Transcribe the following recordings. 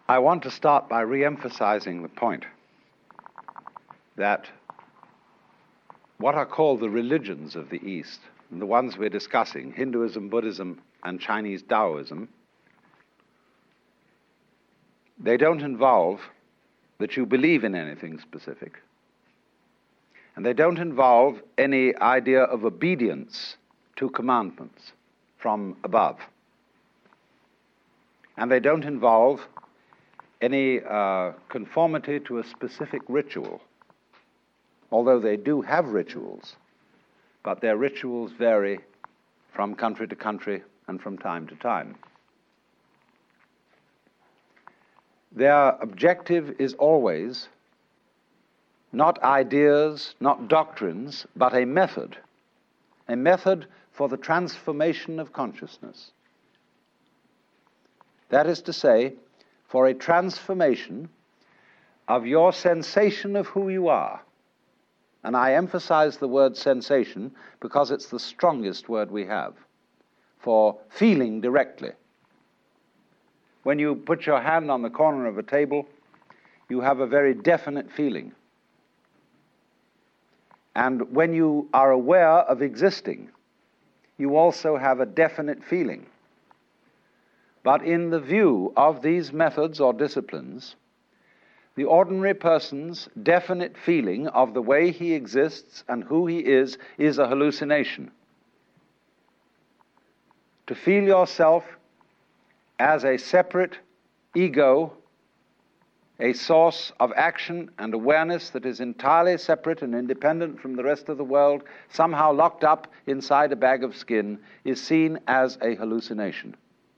I want to start by re-emphasizing the point that what are called the religions of the East, and the ones we're discussing, Hinduism, Buddhism, and Chinese Taoism, they don't involve that you believe in anything specific. And they don't involve any idea of obedience to commandments from above. And they don't involve any conformity to a specific ritual, although they do have rituals, but their rituals vary from country to country and from time to time. Their objective is always not ideas, not doctrines, but a method for the transformation of consciousness. That is to say, for a transformation of your sensation of who you are. And I emphasize the word sensation because it's the strongest word we have for feeling directly. When you put your hand on the corner of a table, you have a very definite feeling. And when you are aware of existing, you also have a definite feeling. But in the view of these methods or disciplines, the ordinary person's definite feeling of the way he exists and who he is a hallucination. To feel yourself as a separate ego, a source of action and awareness that is entirely separate and independent from the rest of the world, somehow locked up inside a bag of skin, is seen as a hallucination.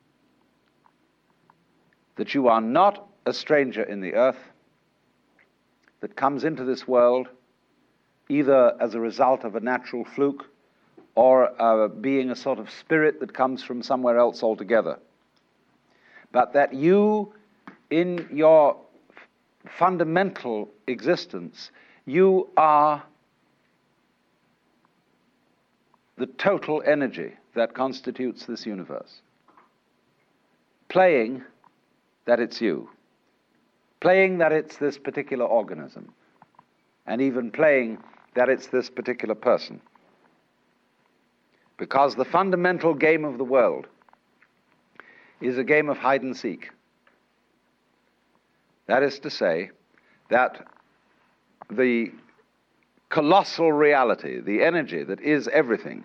That you are not a stranger in the earth, that comes into this world either as a result of a natural fluke or being a sort of spirit that comes from somewhere else altogether. But that you, in your fundamental existence, you are the total energy that constitutes this universe. Playing that it's you. Playing that it's this particular organism. And even playing that it's this particular person. Because the fundamental game of the world is a game of hide and seek. That is to say, that the colossal reality, the energy that is everything,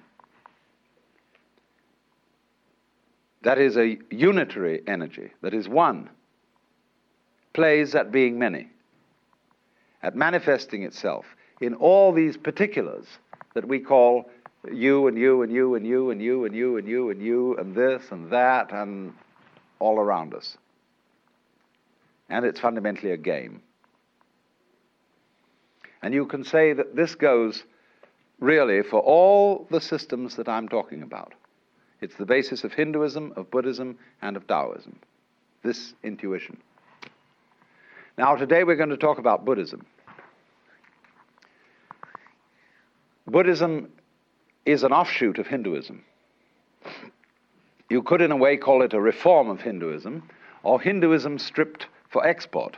that is a unitary energy, that is one, plays at being many, at manifesting itself in all these particulars that we call you and you and you and you and you and you and you and you and this and that and all around us. And it's fundamentally a game. And you can say that this goes really for all the systems that I'm talking about. It's the basis of Hinduism, of Buddhism, and of Taoism, this intuition. Now, today we're going to talk about Buddhism. Buddhism is an offshoot of Hinduism. You could, in a way, call it a reform of Hinduism, or Hinduism stripped for export.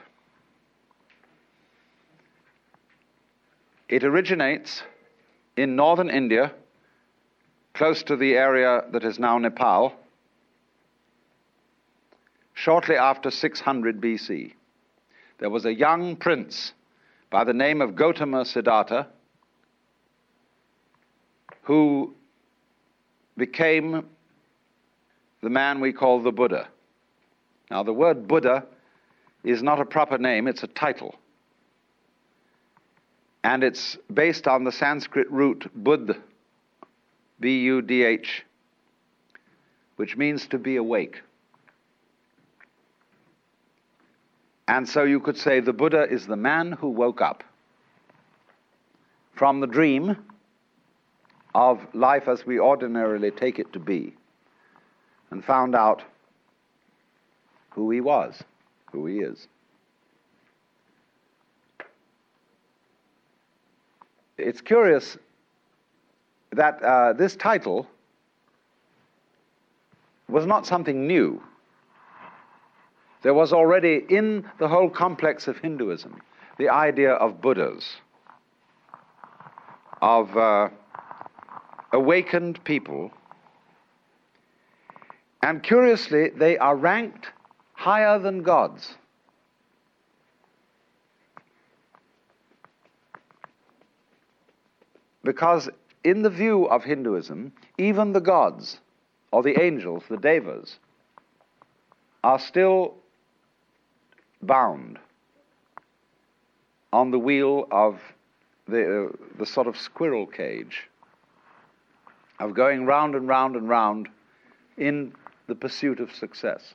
It originates in northern India, close to the area that is now Nepal, shortly after 600 BC. There was a young prince by the name of Gautama Siddhartha who became the man we call the Buddha. Now, the word Buddha is not a proper name, it's a title. And it's based on the Sanskrit root Buddh, B-U-D-H, which means to be awake. And so you could say the Buddha is the man who woke up from the dream of life as we ordinarily take it to be and found out who he was, who he is. It's curious that this title was not something new. There was already in the whole complex of Hinduism the idea of Buddhas, of awakened people, and curiously they are ranked higher than gods. Because in the view of Hinduism, even the gods, or the angels, the devas, are still bound on the wheel of the sort of squirrel cage of going round and round and round in the pursuit of success.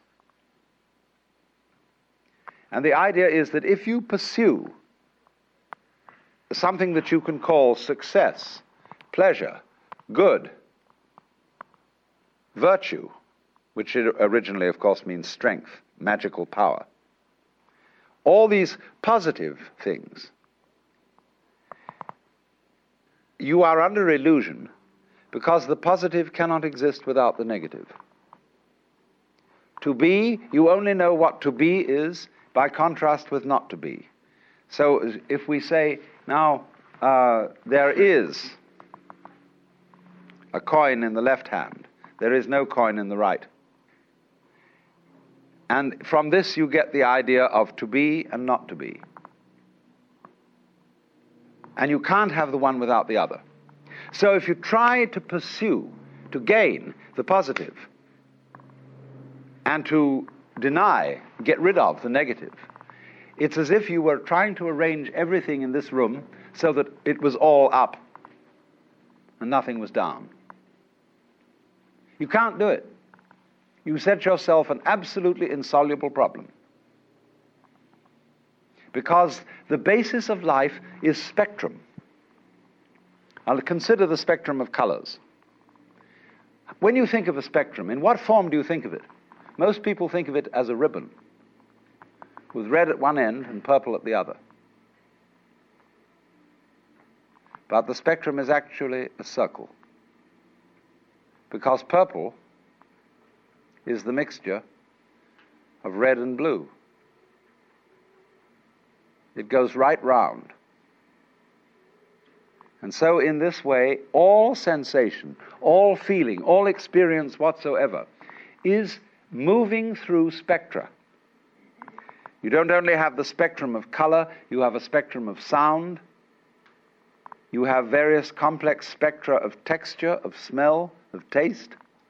And the idea is that if you pursue something that you can call success, pleasure, good, virtue, which originally, of course, means strength, magical power, all these positive things, you are under illusion because the positive cannot exist without the negative. To be, you only know what to be is by contrast with not to be. So if we say, now, there is a coin in the left hand, there is no coin in the right. And from this you get the idea of to be and not to be. And you can't have the one without the other. So if you try to pursue, to gain the positive, and to deny, get rid of the negative, it's as if you were trying to arrange everything in this room so that it was all up and nothing was down. You can't do it. You set yourself an absolutely insoluble problem. Because the basis of life is spectrum. I'll consider the spectrum of colors. When you think of a spectrum, in what form do you think of it? Most people think of it as a ribbon, with red at one end and purple at the other. But the spectrum is actually a circle, because purple is the mixture of red and blue. It goes right round. And so in this way, all sensation, all feeling, all experience whatsoever is moving through spectra. You don't only have the spectrum of color, you have a spectrum of sound, you have various complex spectra of texture, of smell, of taste,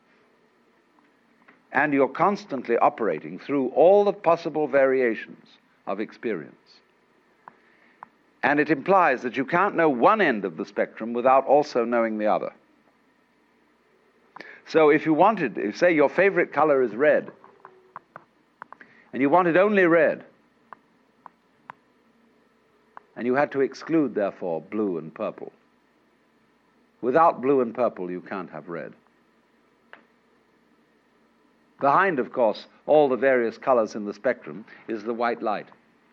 and you're constantly operating through all the possible variations of experience. And it implies that you can't know one end of the spectrum without also knowing the other. So if you wanted, if say your favorite color is red, and you wanted only red, and you had to exclude, therefore, blue and purple. Without blue and purple, you can't have red. Behind, of course, all the various colors in the spectrum is the white light.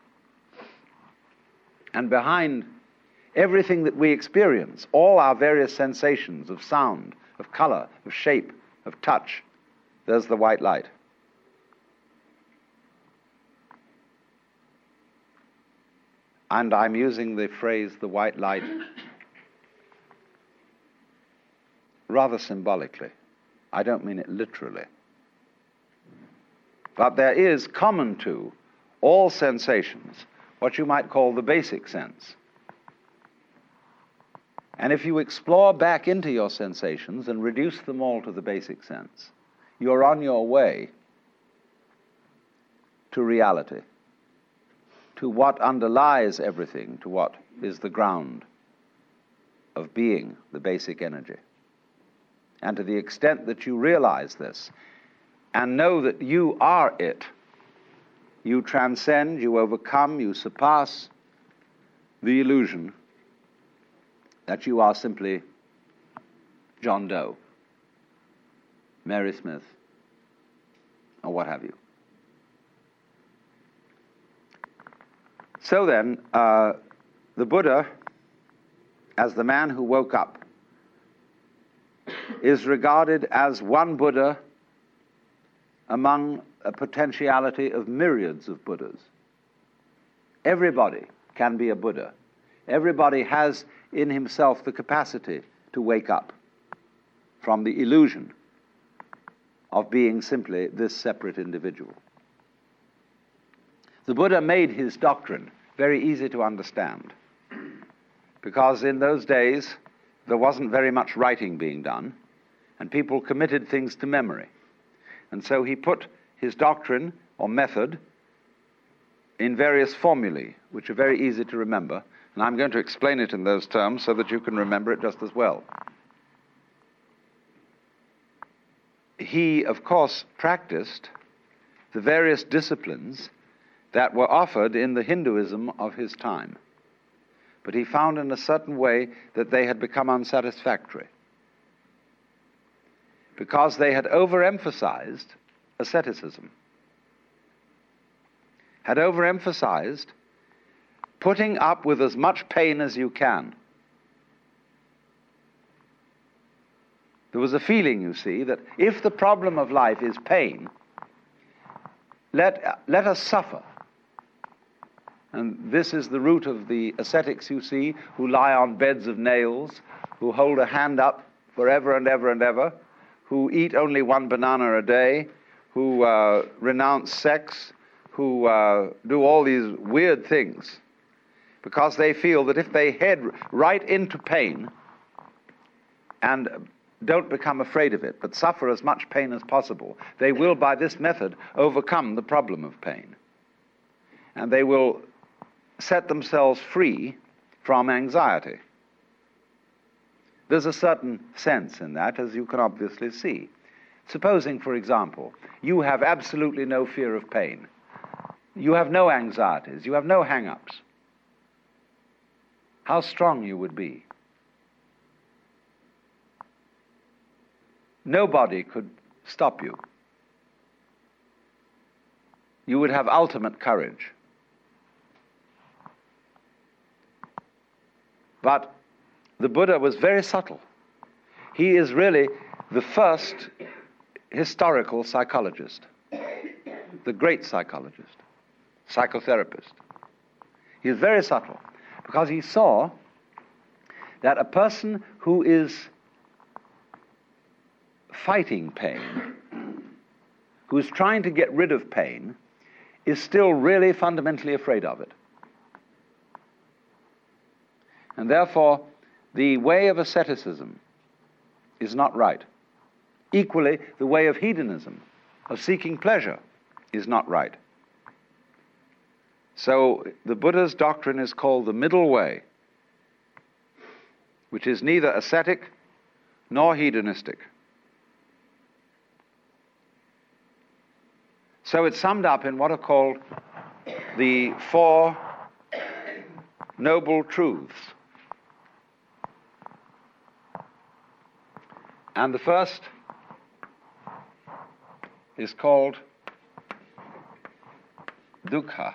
And behind everything that we experience, all our various sensations of sound, of color, of shape, of touch, there's the white light. And I'm using the phrase, the white light, rather symbolically. I don't mean it literally. But there is common to all sensations what you might call the basic sense. And if you explore back into your sensations and reduce them all to the basic sense, you're on your way to reality, to what underlies everything, to what is the ground of being, the basic energy. And to the extent that you realize this and know that you are it, you transcend, you overcome, you surpass the illusion that you are simply John Doe, Mary Smith, or what have you. So then, the Buddha, as the man who woke up, is regarded as one Buddha among a potentiality of myriads of Buddhas. Everybody can be a Buddha. Everybody has in himself the capacity to wake up from the illusion of being simply this separate individual. The Buddha made his doctrine very easy to understand, because in those days there wasn't very much writing being done, and people committed things to memory. And so he put his doctrine or method in various formulae, which are very easy to remember, and I'm going to explain it in those terms so that you can remember it just as well. He, of course, practiced the various disciplines that were offered in the Hinduism of his time, but he found in a certain way that they had become unsatisfactory, because they had overemphasized asceticism, had overemphasized putting up with as much pain as you can. There was a feeling, you see, that if the problem of life is pain, let us suffer. And this is the root of the ascetics, you see, who lie on beds of nails, who hold a hand up forever and ever and ever, who eat only one banana a day, who renounce sex, who do all these weird things, because they feel that if they head right into pain and don't become afraid of it, but suffer as much pain as possible, they will, by this method, overcome the problem of pain. And they will set themselves free from anxiety. There's a certain sense in that, as you can obviously see. Supposing, for example, you have absolutely no fear of pain. You have no anxieties. You have no hang-ups. How strong you would be. Nobody could stop you. You would have ultimate courage. But the Buddha was very subtle. He is really the first historical psychologist, the great psychologist, psychotherapist. He is very subtle, because he saw that a person who is fighting pain, who is trying to get rid of pain, is still really fundamentally afraid of it. And therefore, the way of asceticism is not right. Equally, the way of hedonism, of seeking pleasure, is not right. So the Buddha's doctrine is called the middle way, which is neither ascetic nor hedonistic. So it's summed up in what are called the Four Noble Truths. And the first is called dukkha.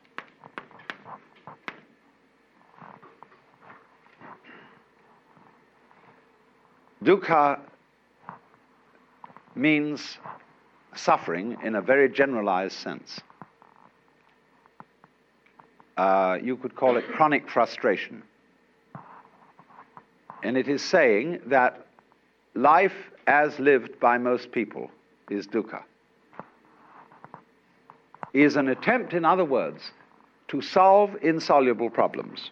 Dukkha means suffering in a very generalized sense. You could call it chronic frustration. And it is saying that life as lived by most people is dukkha. Is an attempt, in other words, to solve insoluble problems.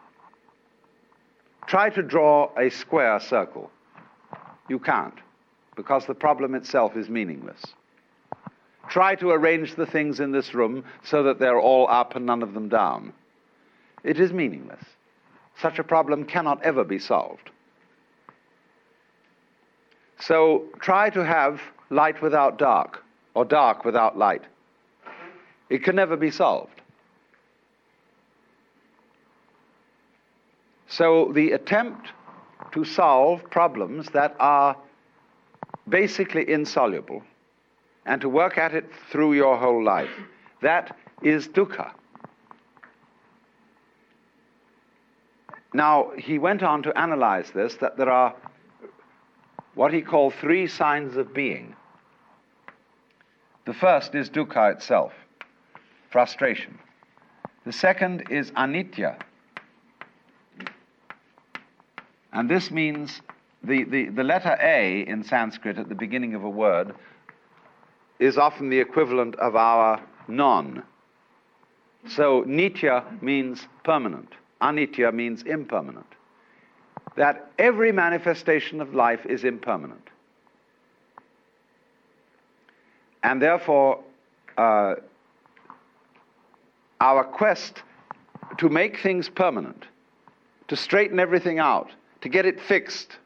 Try to draw a square circle. You can't, because the problem itself is meaningless. Try to arrange the things in this room so that they're all up and none of them down. It is meaningless. Such a problem cannot ever be solved. So try to have light without dark, or dark without light. It can never be solved. So the attempt to solve problems that are basically insoluble, and to work at it through your whole life, that is dukkha. Now, he went on to analyze this, that there are what he called three signs of being. The first is dukkha itself, frustration. The second is anitya. And this means the letter A in Sanskrit at the beginning of a word is often the equivalent of our non. So nitya means permanent. Anitya means impermanent. That every manifestation of life is impermanent. And therefore, our quest to make things permanent, to straighten everything out, to get it fixed,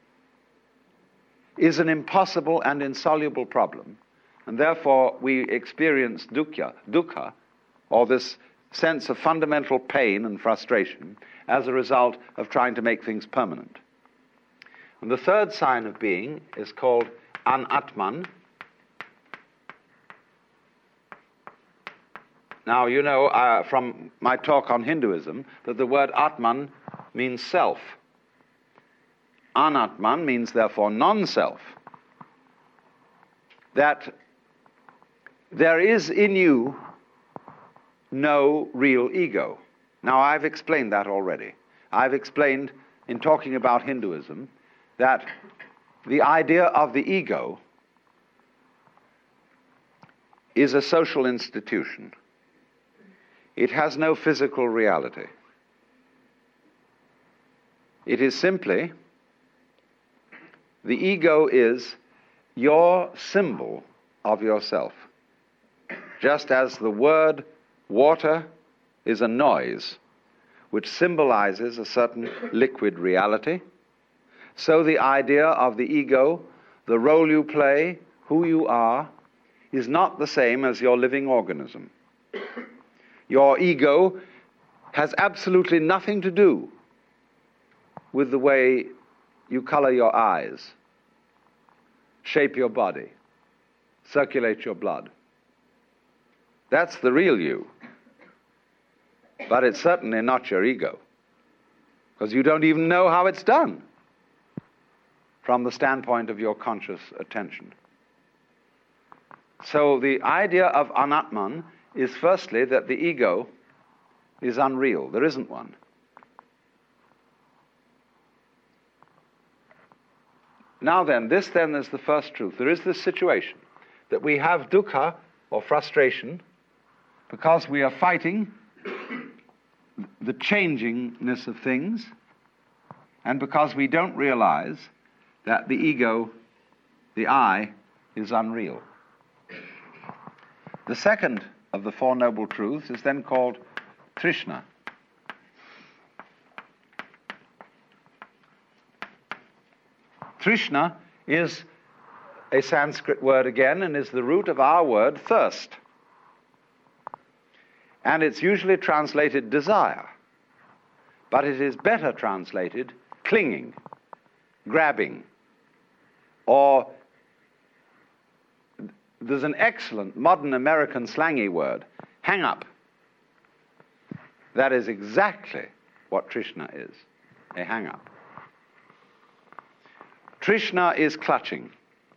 is an impossible and insoluble problem. And therefore, we experience dukkha, or this sense of fundamental pain and frustration, as a result of trying to make things permanent. And the third sign of being is called anatman. Now, you know from my talk on Hinduism that the word atman means self. Anatman means, therefore, non-self. That there is in you no real ego. Now, I've explained that already. I've explained, in talking about Hinduism, that the idea of the ego is a social institution. It has no physical reality. It is simply, the ego is your symbol of yourself. Just as the word water is a noise which symbolizes a certain liquid reality, so the idea of the ego, the role you play, who you are, is not the same as your living organism. Your ego has absolutely nothing to do with the way you color your eyes, shape your body, circulate your blood. That's the real you. But it's certainly not your ego, because you don't even know how it's done from the standpoint of your conscious attention. So the idea of anatman is firstly that the ego is unreal. There isn't one. Now then, this then is the first truth. There is this situation that we have dukkha, or frustration, because we are fighting the changingness of things, and because we don't realize that the ego, the I, is unreal. The second of the Four Noble Truths is then called Trishna. Trishna is a Sanskrit word again, and is the root of our word thirst. And it's usually translated desire, but it is better translated clinging, grabbing, or there's an excellent modern American slangy word, hang up. That is exactly what Trishna is, a hang up. Trishna is clutching.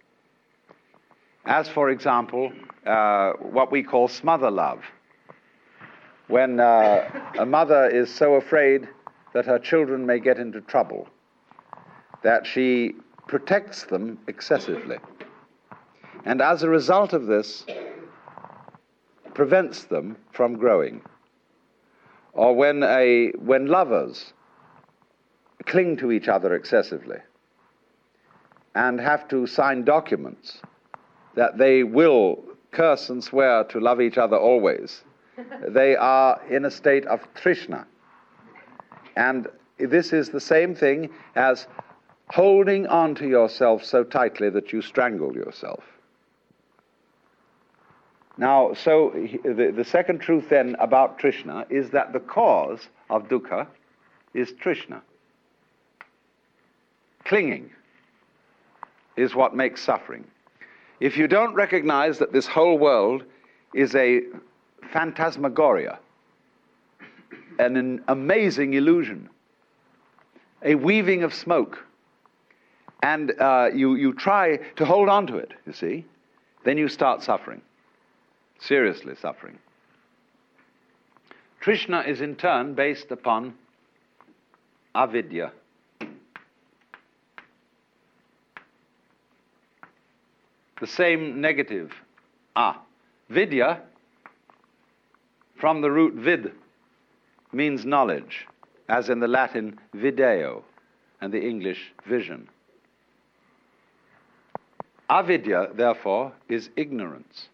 As, for example, what we call smother love. When a mother is so afraid that her children may get into trouble that she protects them excessively. And as a result of this, prevents them from growing. Or when lovers cling to each other excessively and have to sign documents that they will curse and swear to love each other always, they are in a state of trishna. And this is the same thing as holding on to yourself so tightly that you strangle yourself. Now, so the second truth then about Trishna is that the cause of dukkha is Trishna. Clinging is what makes suffering. If you don't recognize that this whole world is a phantasmagoria, an amazing illusion, a weaving of smoke, and you try to hold on to it, you see, then you start suffering. seriously suffering. Trishna is in turn based upon avidya. The same negative, vidya, from the root vid, means knowledge, as in the Latin video and the English vision. Avidya, therefore, is ignorance.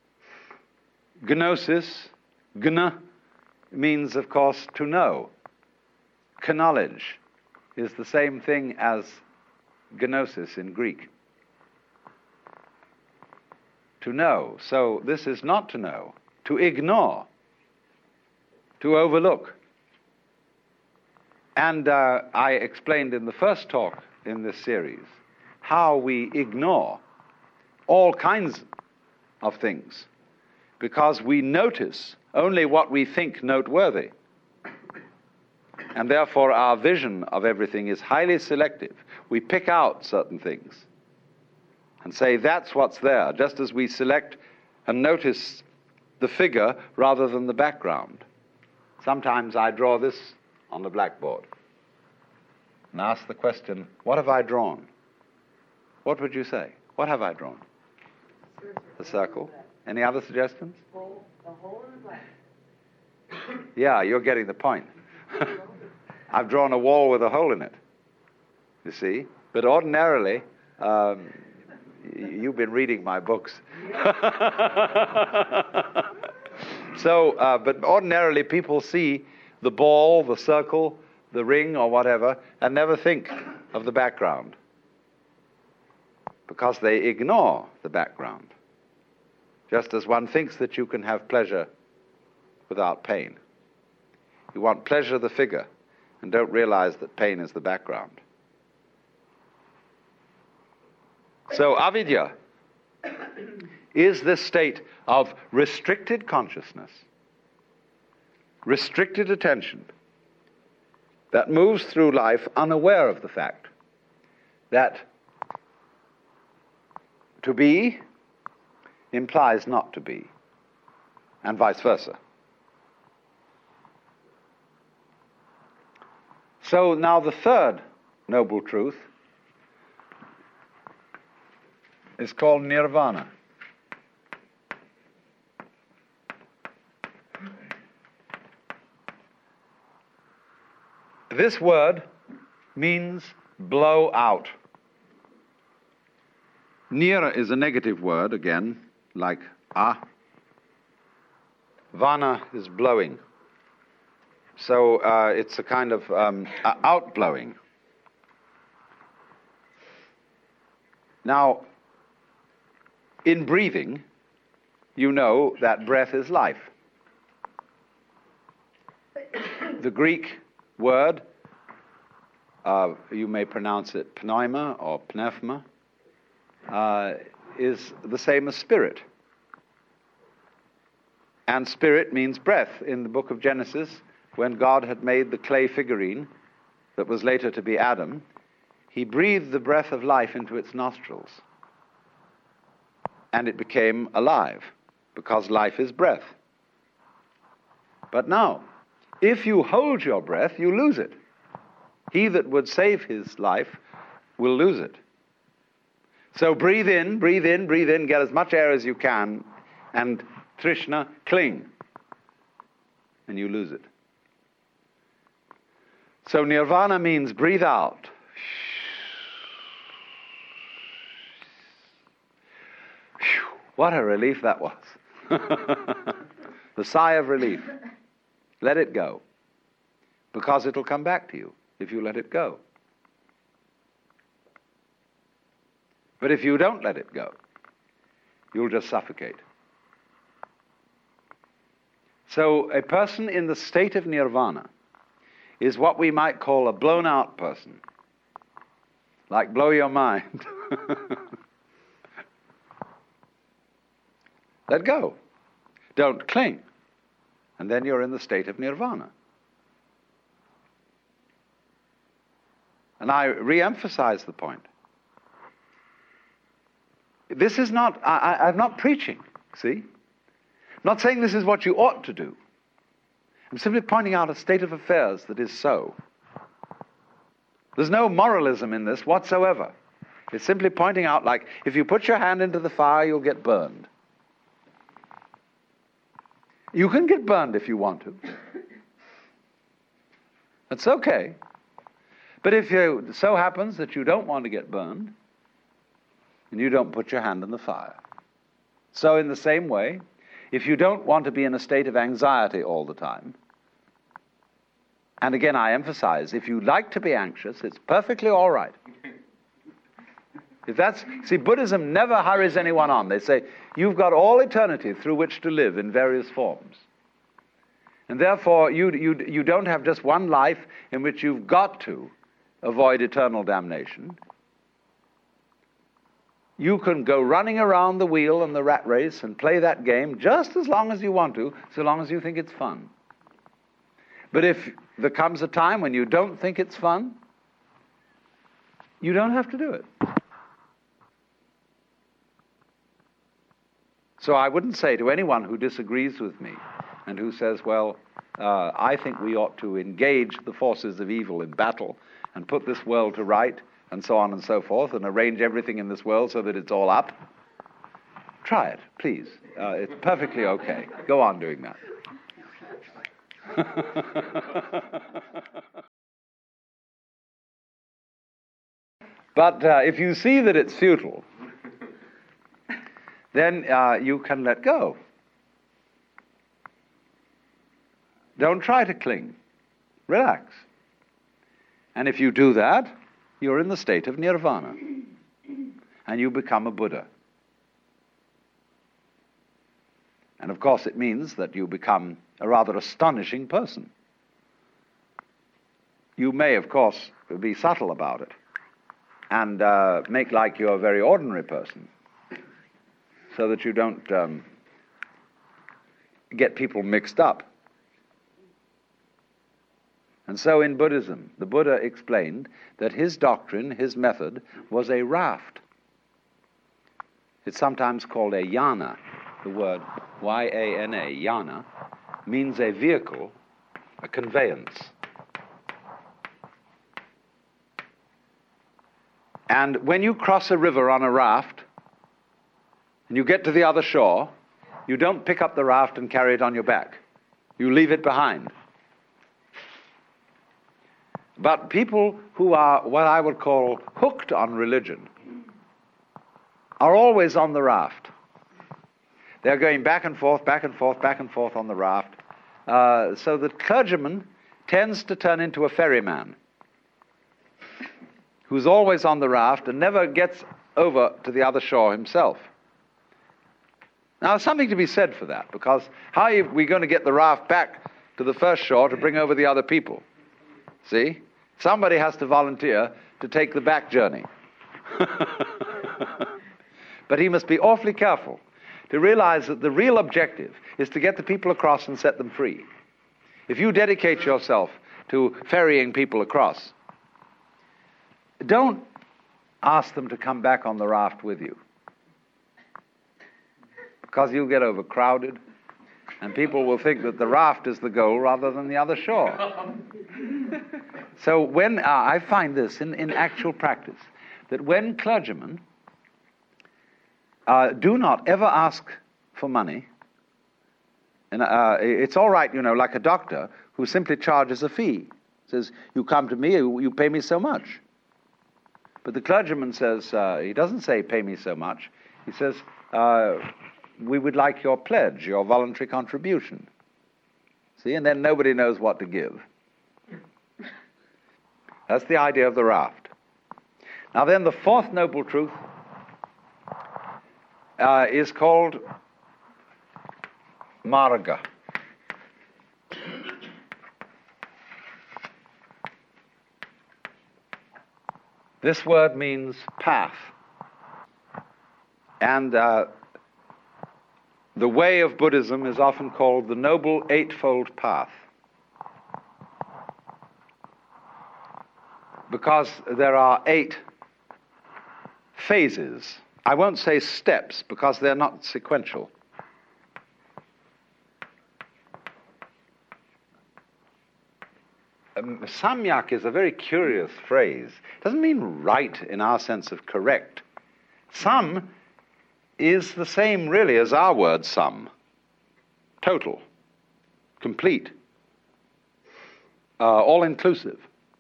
Gnosis, gna, means, of course, to know. Knowledge is the same thing as gnosis in Greek. To know. So this is not to know, to ignore, to overlook. And I explained in the first talk in this series how we ignore all kinds of things because we notice only what we think noteworthy. And therefore our vision of everything is highly selective. We pick out certain things and say that's what's there, just as we select and notice the figure rather than the background. Sometimes I draw this on the blackboard and ask the question, what have I drawn? What would you say? What have I drawn? A circle. Any other suggestions? A hole in the black. Yeah, you're getting the point. I've drawn a wall with a hole in it, you see. But ordinarily, you've been reading my books. But ordinarily people see the ball, the circle, the ring or whatever, and never think of the background because they ignore the background. Just as one thinks that you can have pleasure without pain. You want pleasure of the figure and don't realize that pain is the background. So avidya is this state of restricted consciousness, restricted attention, that moves through life unaware of the fact that to be implies not to be, and vice versa. So now the third noble truth is called nirvana. This word means blow out. Nira is a negative word, again, like Vana is blowing. So it's a kind of outblowing. Now, in breathing, you know that breath is life. The Greek word, you may pronounce it pneuma or pneuma, is the same as spirit. And spirit means breath. In the book of Genesis, when God had made the clay figurine that was later to be Adam, he breathed the breath of life into its nostrils. And it became alive, because life is breath. But now, if you hold your breath, you lose it. He that would save his life will lose it. So breathe in, breathe in, breathe in, get as much air as you can, and Trishna, cling, and you lose it. So nirvana means breathe out. What a relief that was. The sigh of relief. Let it go. Because it'll come back to you if you let it go. But if you don't let it go, you'll just suffocate. So a person in the state of nirvana is what we might call a blown out person. Like blow your mind. Let go. Don't cling. And then you're in the state of nirvana. And I re-emphasize the point. This is not, I'm not preaching, see? not saying this is what you ought to do. I'm simply pointing out a state of affairs that is so. There's no moralism in this whatsoever. It's simply pointing out, like, if you put your hand into the fire, you'll get burned. You can get burned if you want to. That's okay. But if it so happens that you don't want to get burned, then you don't put your hand in the fire. So in the same way, if you don't want to be in a state of anxiety all the time, and again I emphasize, if you like to be anxious, it's perfectly all right. See, Buddhism never hurries anyone on. They say, you've got all eternity through which to live in various forms. And therefore, you don't have just one life in which you've got to avoid eternal damnation. You can go running around the wheel and the rat race and play that game just as long as you want to, so long as you think it's fun. But if there comes a time when you don't think it's fun, you don't have to do it. So I wouldn't say to anyone who disagrees with me and who says, well, I think we ought to engage the forces of evil in battle and put this world to right and so on and so forth and arrange everything in this world so that it's all up. Try it, please. It's perfectly okay. Go on doing that. But if you see that it's futile, then you can let go. Don't try to cling. Relax. And if you do that, you're in the state of nirvana. And you become a Buddha. And of course it means that you become a rather astonishing person. You may, of course, be subtle about it and make like you're a very ordinary person, so that you don't get people mixed up. And so in Buddhism, the Buddha explained that his doctrine, his method, was a raft. It's sometimes called a yana. The word Y-A-N-A, yana, means a vehicle, a conveyance. And when you cross a river on a raft, and you get to the other shore, you don't pick up the raft and carry it on your back. You leave it behind. But people who are what I would call hooked on religion are always on the raft. They're going back and forth, back and forth, back and forth on the raft. So the clergyman tends to turn into a ferryman who's always on the raft and never gets over to the other shore himself. Now, there's something to be said for that, because how are we going to get the raft back to the first shore to bring over the other people? See? Somebody has to volunteer to take the back journey. But he must be awfully careful to realize that the real objective is to get the people across and set them free. If you dedicate yourself to ferrying people across, don't ask them to come back on the raft with you, because you'll get overcrowded and people will think that the raft is the goal rather than the other shore. So when I find this in actual practice, that when clergymen do not ever ask for money, and it's all right, like a doctor who simply charges a fee. Says, you come to me, you pay me so much. But the clergyman says, he doesn't say pay me so much. He says, we would like your pledge, your voluntary contribution. See, and then nobody knows what to give. That's the idea of the raft. Now then, the fourth noble truth is called marga. This word means path. And the way of Buddhism is often called the Noble Eightfold Path, because there are 8 phases. I won't say steps, because they're not sequential. Samyak is a very curious phrase. It doesn't mean right in our sense of correct. Sam is the same really as our word sum. Total, complete, all-inclusive.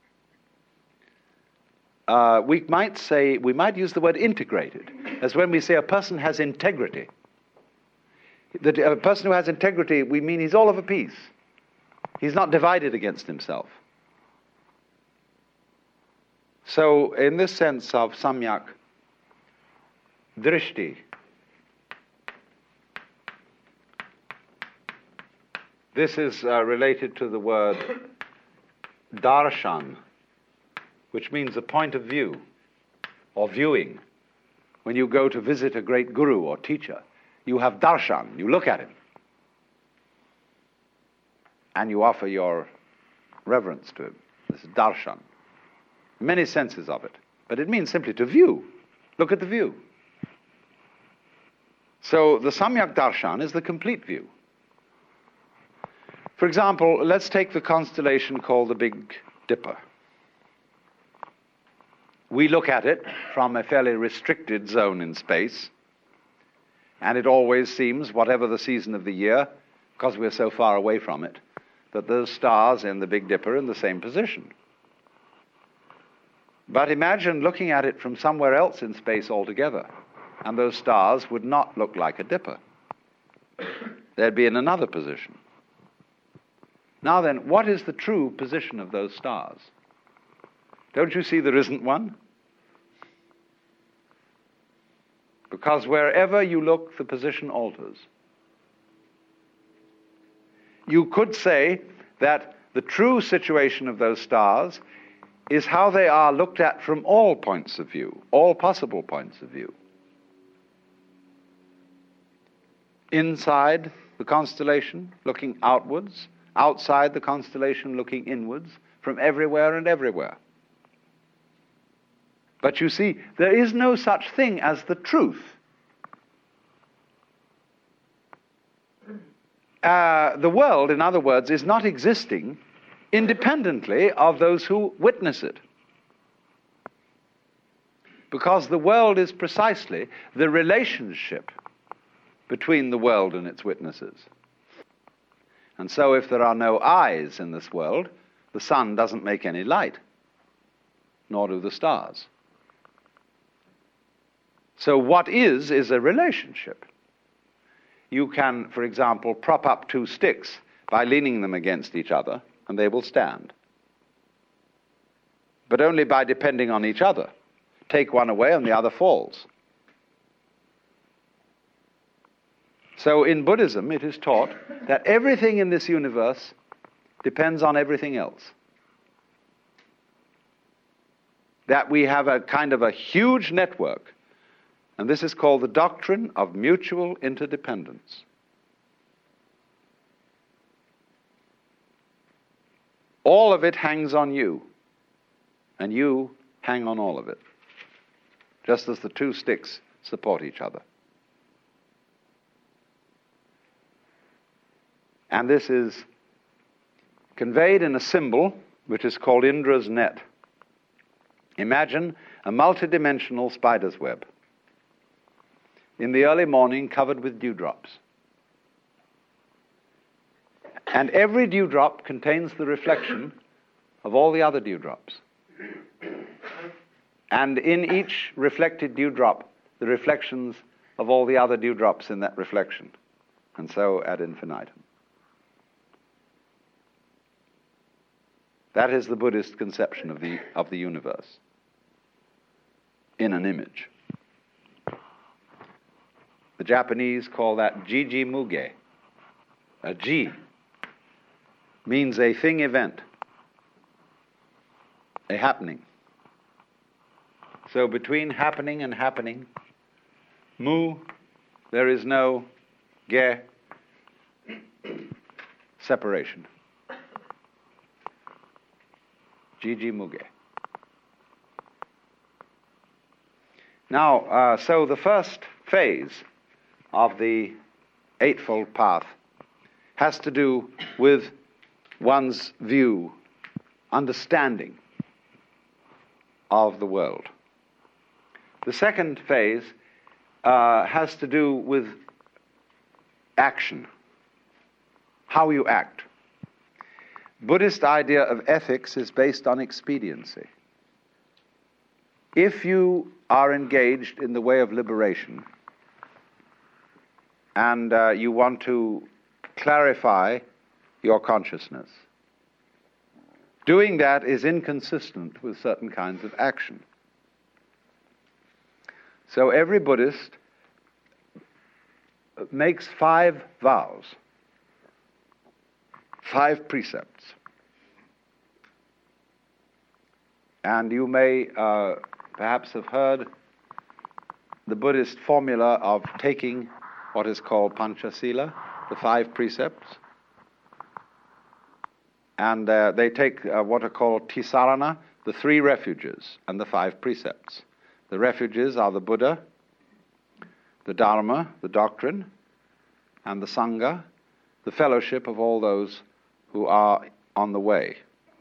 We might use the word integrated, as when we say a person has integrity. That a person who has integrity, we mean he's all of a piece. He's not divided against himself. So, in this sense of samyak, drishti, this is related to the word darshan, which means a point of view or viewing. When you go to visit a great guru or teacher, you have darshan, you look at him, and you offer your reverence to him. This is darshan. Many senses of it, but it means simply to view. Look at the view. So the samyak darshan is the complete view. For example, let's take the constellation called the Big Dipper. We look at it from a fairly restricted zone in space, and it always seems, whatever the season of the year, because we're so far away from it, that those stars in the Big Dipper are in the same position. But imagine looking at it from somewhere else in space altogether, and those stars would not look like a dipper. They'd be in another position. Now then, what is the true position of those stars? Don't you see there isn't one? Because wherever you look, the position alters. You could say that the true situation of those stars is how they are looked at from all points of view, all possible points of view. Inside the constellation, looking outwards, outside the constellation, looking inwards, from everywhere and everywhere. But you see, there is no such thing as the truth. The world, in other words, is not existing independently of those who witness it. Because the world is precisely the relationship between the world and its witnesses. And so if there are no eyes in this world, the sun doesn't make any light, nor do the stars. So what is a relationship. You can, for example, prop up two sticks by leaning them against each other, and they will stand. But only by depending on each other. Take one away and the other falls. So in Buddhism, it is taught that everything in this universe depends on everything else. That we have a kind of a huge network, and this is called the doctrine of mutual interdependence. All of it hangs on you, and you hang on all of it, just as the two sticks support each other. And this is conveyed in a symbol which is called Indra's net. Imagine a multidimensional spider's web. In the early morning, covered with dewdrops. And every dewdrop contains the reflection of all the other dewdrops. And in each reflected dewdrop, the reflections of all the other dewdrops in that reflection. And so ad infinitum. That is the Buddhist conception of the universe in an image. The Japanese call that jiji muge. A ji means a thing event, a happening. So between happening and happening, mu, there is no ge, separation. Jiji muge. Now, so the first phase of the Eightfold Path has to do with one's view understanding of the world. The second phase has to do with action, how you act. Buddhist idea of ethics is based on expediency. If you are engaged in the way of liberation and you want to clarify your consciousness, doing that is inconsistent with certain kinds of action. So every Buddhist makes 5 vows, 5 precepts. And you may perhaps have heard the Buddhist formula of taking what is called Panchasila, the 5 precepts. And they take what are called Tisarana, the 3 refuges, and the 5 precepts. The refuges are the Buddha, the Dharma, the doctrine, and the Sangha, the fellowship of all those who are on the way.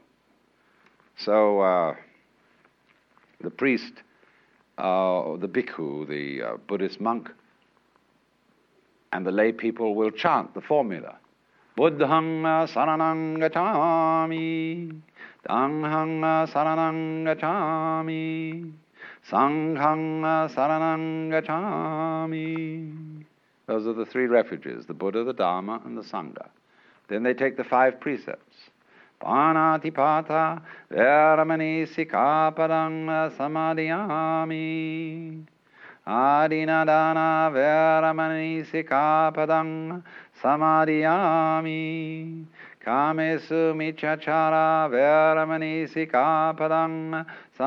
So the priest, the bhikkhu, the Buddhist monk, and the lay people will chant the formula. Buddhang saranang gacchami, Dhanghang saranang gacchami, Sanghang saranang gacchami. Those are the 3 refuges, the Buddha, the Dharma, and the Sangha. Then they take the 5 precepts. Panatipata veramani sikapadang samadhiyami. Adinadana veramani sikapadang samadhiyami. Kamesu michachara veramani sikapadang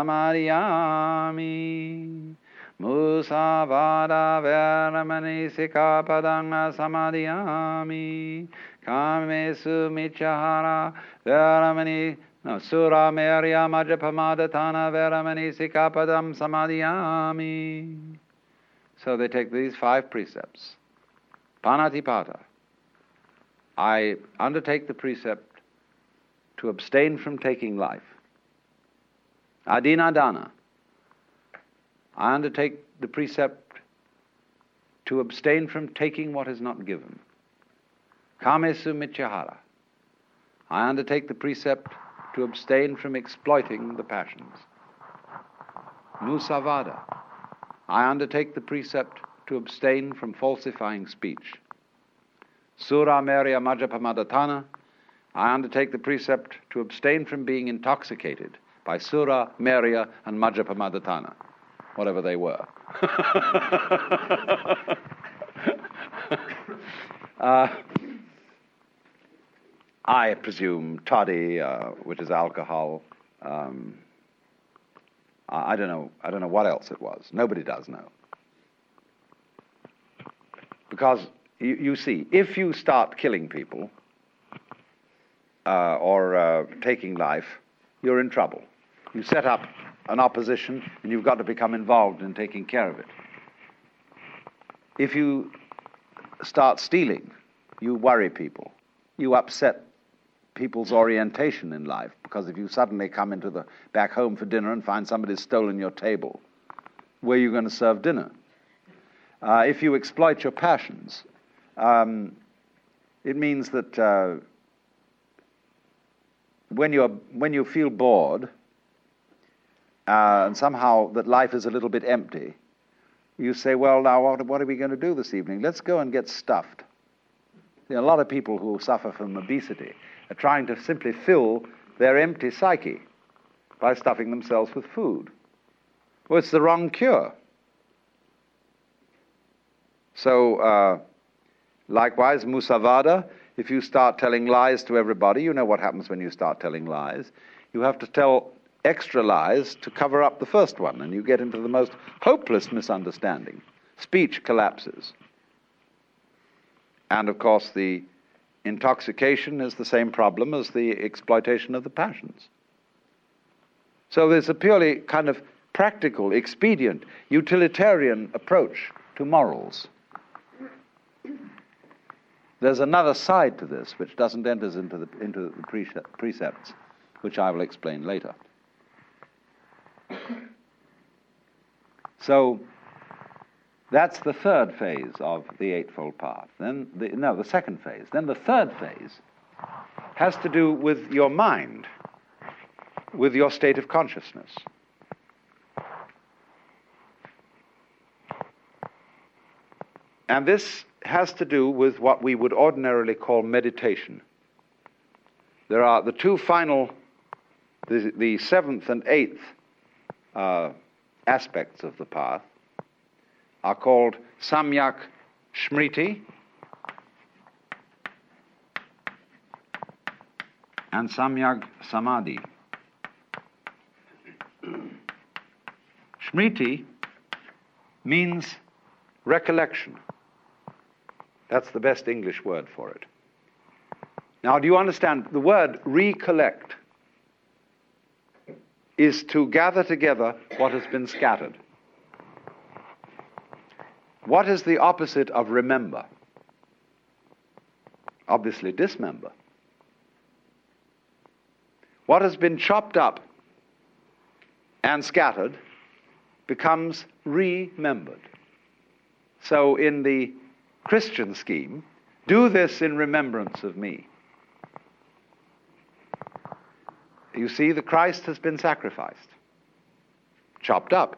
samadhiyami. Musavada veramani sikapadang samadhiyami. Kamesu michahara veramani sura merya majapamadatana veramani sikapadam samadhiyami. So they take these 5 precepts. Panatipata. I undertake the precept to abstain from taking life. Adinadana. I undertake the precept to abstain from taking what is not given. Kamesu michahara. I undertake the precept to abstain from exploiting the passions. Musavada. I undertake the precept to abstain from falsifying speech. Sura merya majapamadatana. I undertake the precept to abstain from being intoxicated by sura, merya, and majapamadatana, whatever they were. I presume toddy, which is alcohol. I don't know what else it was. Nobody does know. Because you see, if you start killing people or taking life, you're in trouble. You set up an opposition and you've got to become involved in taking care of it. If you start stealing, you worry people. You upset people's orientation in life, because if you suddenly come back home for dinner and find somebody's stolen your table, where are you going to serve dinner? If you exploit your passions, it means that when you feel bored and somehow that life is a little bit empty, you say, well, now what are we going to do this evening? Let's go and get stuffed. A lot of people who suffer from obesity are trying to simply fill their empty psyche by stuffing themselves with food. Well, it's the wrong cure. So, likewise, musavada, if you start telling lies to everybody, you know what happens when you start telling lies. You have to tell extra lies to cover up the first one, and you get into the most hopeless misunderstanding. Speech collapses. And, of course, the intoxication is the same problem as the exploitation of the passions. So there's a purely kind of practical, expedient, utilitarian approach to morals. There's another side to this which doesn't enter into the precepts, which I will explain later. So that's the third phase of the Eightfold Path. Then the second phase. Then the third phase has to do with your mind, with your state of consciousness. And this has to do with what we would ordinarily call meditation. There are the two final, the seventh and eighth aspects of the path are called Samyak Smriti and Samyak Samadhi. Smriti means recollection. That's the best English word for it. Now, do you understand? The word recollect is to gather together what has been scattered. What is the opposite of remember? Obviously, dismember. What has been chopped up and scattered becomes remembered. So in the Christian scheme, do this in remembrance of me. You see, the Christ has been sacrificed, chopped up.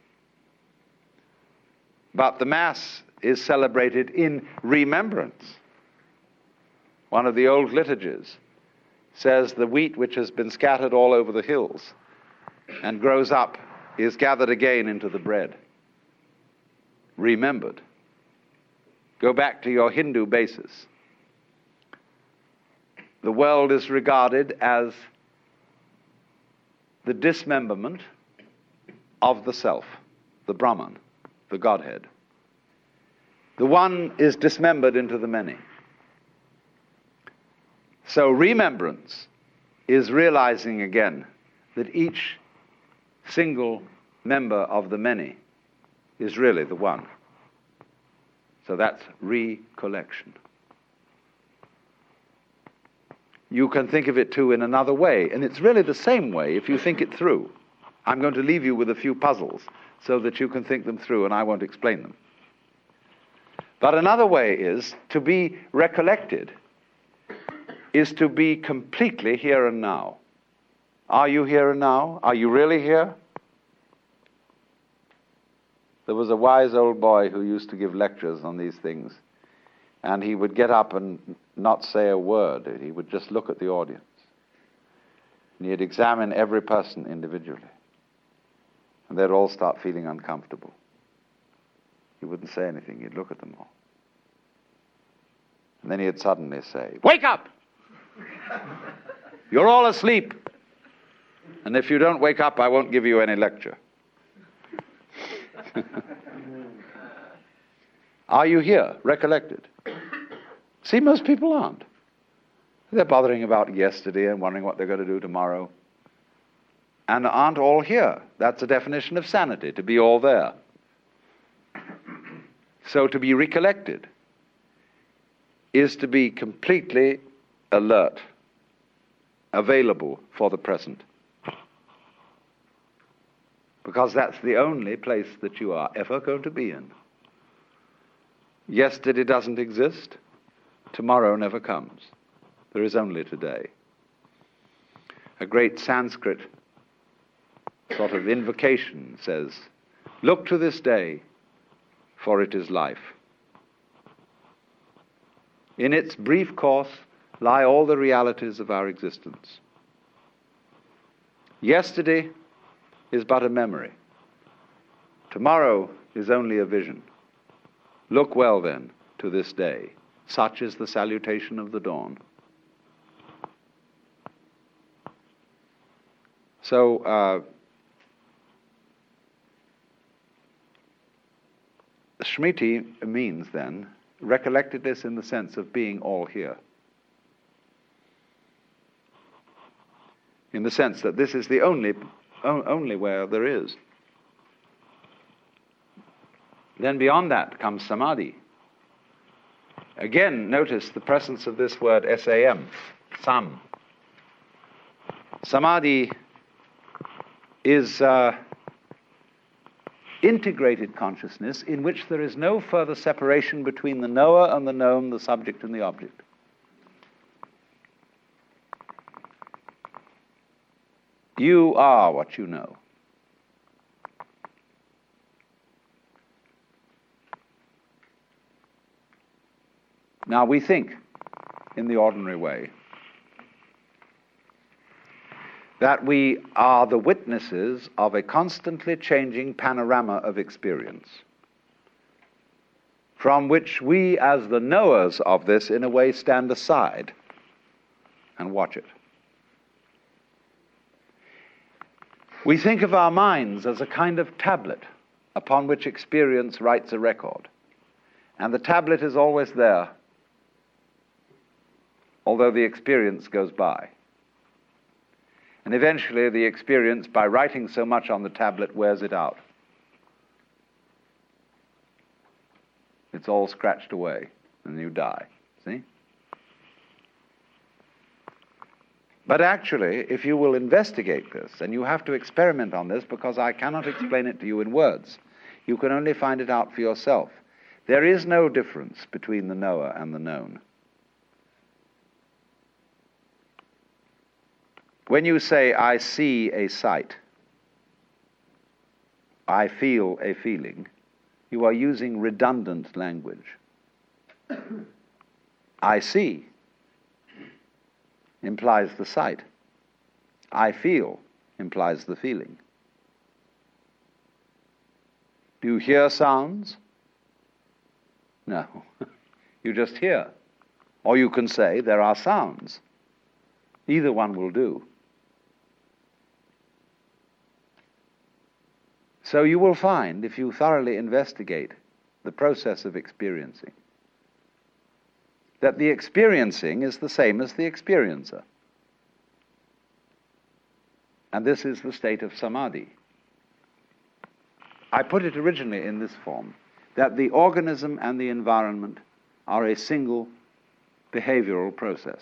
But the Mass is celebrated in remembrance. One of the old liturgies says the wheat which has been scattered all over the hills and grows up is gathered again into the bread. Remembered. Go back to your Hindu basis. The world is regarded as the dismemberment of the self, the Brahman, the Godhead. The one is dismembered into the many. So remembrance is realizing again that each single member of the many is really the one. So that's recollection. You can think of it too in another way, and it's really the same way if you think it through. I'm going to leave you with a few puzzles so that you can think them through, and I won't explain them. But another way is to be recollected, is to be completely here and now. Are you here and now? Are you really here? There was a wise old boy who used to give lectures on these things, and he would get up and not say a word. He would just look at the audience. And he'd examine every person individually. And they'd all start feeling uncomfortable. He wouldn't say anything. He'd look at them all. And then he'd suddenly say, "Wake up! You're all asleep. And if you don't wake up, I won't give you any lecture." Are you here, recollected? See, most people aren't. They're bothering about yesterday and wondering what they're going to do tomorrow. And aren't all here. That's a definition of sanity, to be all there. So to be recollected is to be completely alert, available for the present. Because that's the only place that you are ever going to be in. Yesterday doesn't exist. Tomorrow never comes. There is only today. A great Sanskrit sort of invocation says, "Look to this day, for it is life." In its brief course lie all the realities of our existence. Yesterday is but a memory. Tomorrow is only a vision. Look well, then, to this day. Such is the salutation of the dawn. So, Smriti means, then, recollectedness in the sense of being all here. In the sense that this is the only where there is. Then beyond that comes samadhi. Again, notice the presence of this word SAM, sam. Samadhi is integrated consciousness in which there is no further separation between the knower and the known, the subject and the object. You are what you know. Now we think in the ordinary way that we are the witnesses of a constantly changing panorama of experience, from which we, as the knowers of this, in a way stand aside and watch it. We think of our minds as a kind of tablet upon which experience writes a record, and the tablet is always there, although the experience goes by. And eventually the experience, by writing so much on the tablet, wears it out. It's all scratched away, and you die. See? But actually, if you will investigate this, and you have to experiment on this because I cannot explain it to you in words, you can only find it out for yourself. There is no difference between the knower and the known. When you say, I see a sight, I feel a feeling, you are using redundant language. I see implies the sight. I feel implies the feeling. Do you hear sounds? No. You just hear. Or you can say, there are sounds. Either one will do. So you will find, if you thoroughly investigate the process of experiencing, that the experiencing is the same as the experiencer. And this is the state of samadhi. I put it originally in this form, that the organism and the environment are a single behavioral process.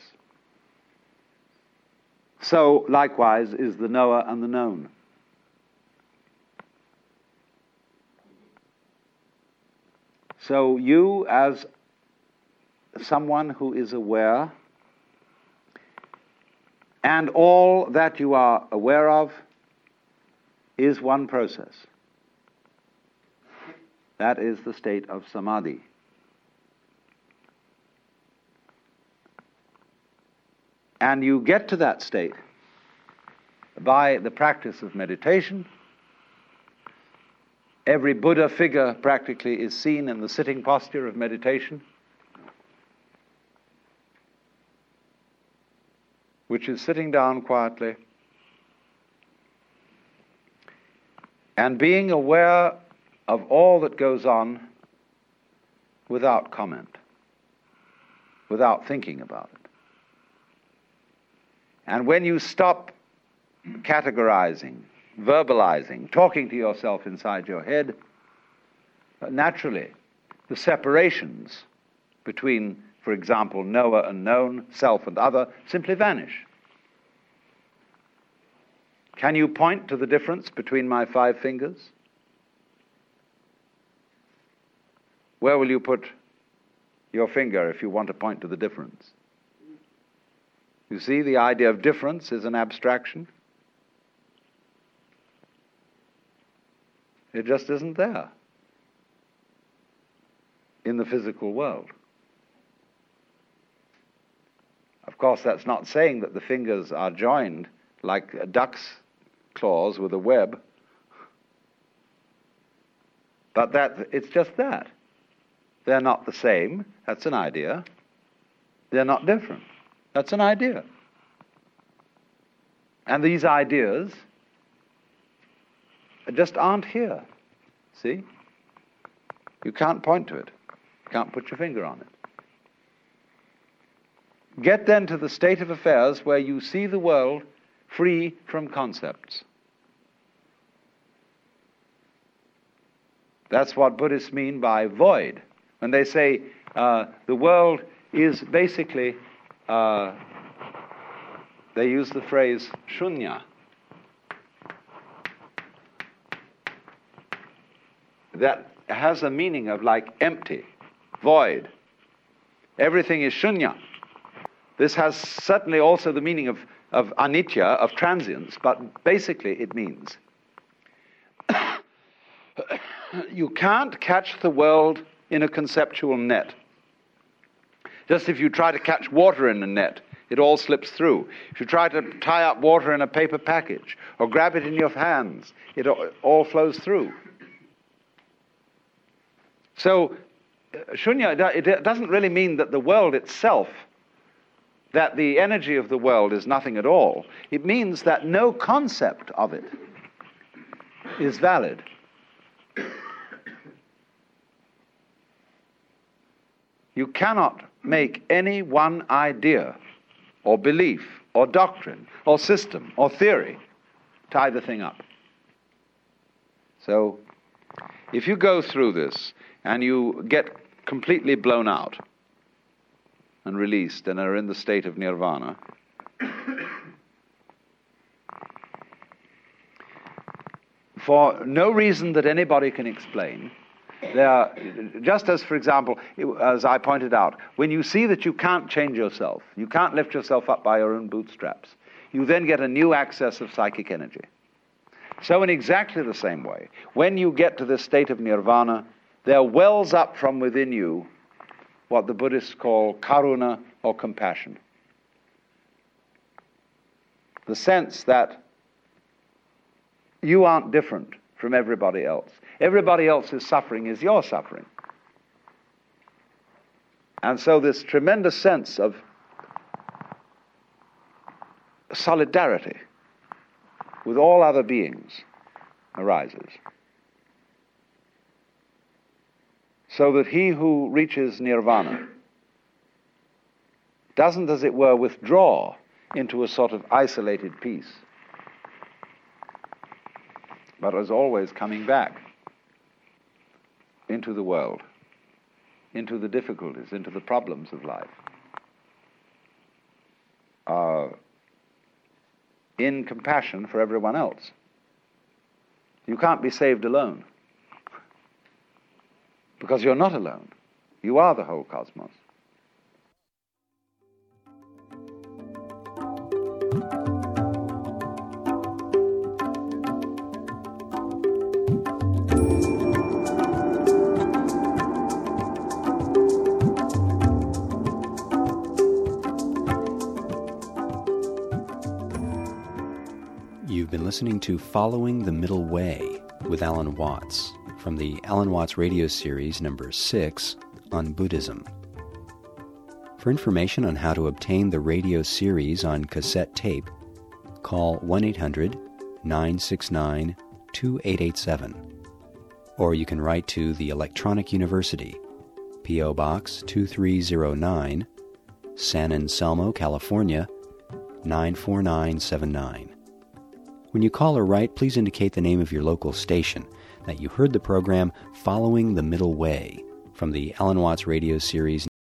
So, likewise, is the knower and the known. So you, as someone who is aware, and all that you are aware of is one process. That is the state of samadhi. And you get to that state by the practice of meditation. Every Buddha figure practically is seen in the sitting posture of meditation, which is sitting down quietly and being aware of all that goes on without comment, without thinking about it. And when you stop categorizing, verbalizing, talking to yourself inside your head, naturally, the separations between, for example, knower and known, self and other, simply vanish. Can you point to the difference between my 5 fingers? Where will you put your finger if you want to point to the difference? You see, the idea of difference is an abstraction. It just isn't there in the physical world. Of course, that's not saying that the fingers are joined like a duck's claws with a web, but that it's just that. They're not the same. That's an idea. They're not different. That's an idea. And these ideas just aren't here. See? You can't point to it. You can't put your finger on it. Get then to the state of affairs where you see the world free from concepts. That's what Buddhists mean by void. When they say the world is basically they use the phrase shunya. That has a meaning of like empty, void. Everything is shunya. This has certainly also the meaning of anitya, of transience, but basically it means you can't catch the world in a conceptual net. Just if you try to catch water in a net, it all slips through. If you try to tie up water in a paper package or grab it in your hands, it all flows through. So, shunya, it doesn't really mean that the world itself, that the energy of the world is nothing at all. It means that no concept of it is valid. You cannot make any one idea or belief or doctrine or system or theory tie the thing up. So, if you go through this and you get completely blown out and released and are in the state of nirvana, for no reason that anybody can explain, just as, for example, as I pointed out, when you see that you can't change yourself, you can't lift yourself up by your own bootstraps, you then get a new access of psychic energy. So in exactly the same way, when you get to this state of nirvana, there wells up from within you what the Buddhists call karuna, or compassion. The sense that you aren't different from everybody else. Everybody else's suffering is your suffering. And so this tremendous sense of solidarity with all other beings arises. So that he who reaches nirvana doesn't, as it were, withdraw into a sort of isolated peace, but is always coming back into the world, into the difficulties, into the problems of life, in compassion for everyone else. You can't be saved alone, because you're not alone. You are the whole cosmos. You've been listening to Following the Middle Way with Alan Watts from the Alan Watts radio series number 6 on Buddhism. For information on how to obtain the radio series on cassette tape, call 1-800-969-2887. Or you can write to the Electronic University, P.O. Box 2309, San Anselmo, California, 94979. When you call or write, please indicate the name of your local station, that you heard the program Following the Middle Way from the Alan Watts radio series